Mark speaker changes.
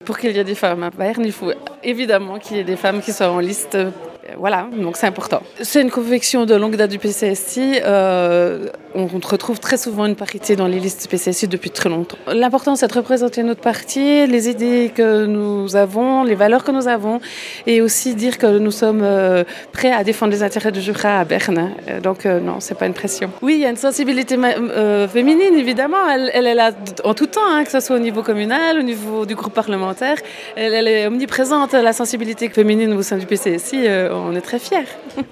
Speaker 1: Pour qu'il y ait des femmes à Berne, il faut évidemment qu'il y ait des femmes qui soient en liste. Voilà, donc c'est important. C'est une conviction de longue date du PCSI. On retrouve très souvent une parité dans les listes PCSI depuis très longtemps. L'important, c'est de représenter notre parti, les idées que nous avons, les valeurs que nous avons, et aussi dire que nous sommes prêts à défendre les intérêts du Jura à Berne. Donc non, c'est pas une pression. Oui, il y a une sensibilité féminine, évidemment. Elle est là en tout temps, hein, que ce soit au niveau communal, au niveau du groupe parlementaire. Elle est omniprésente, la sensibilité féminine au sein du PCSI. On est très fiers.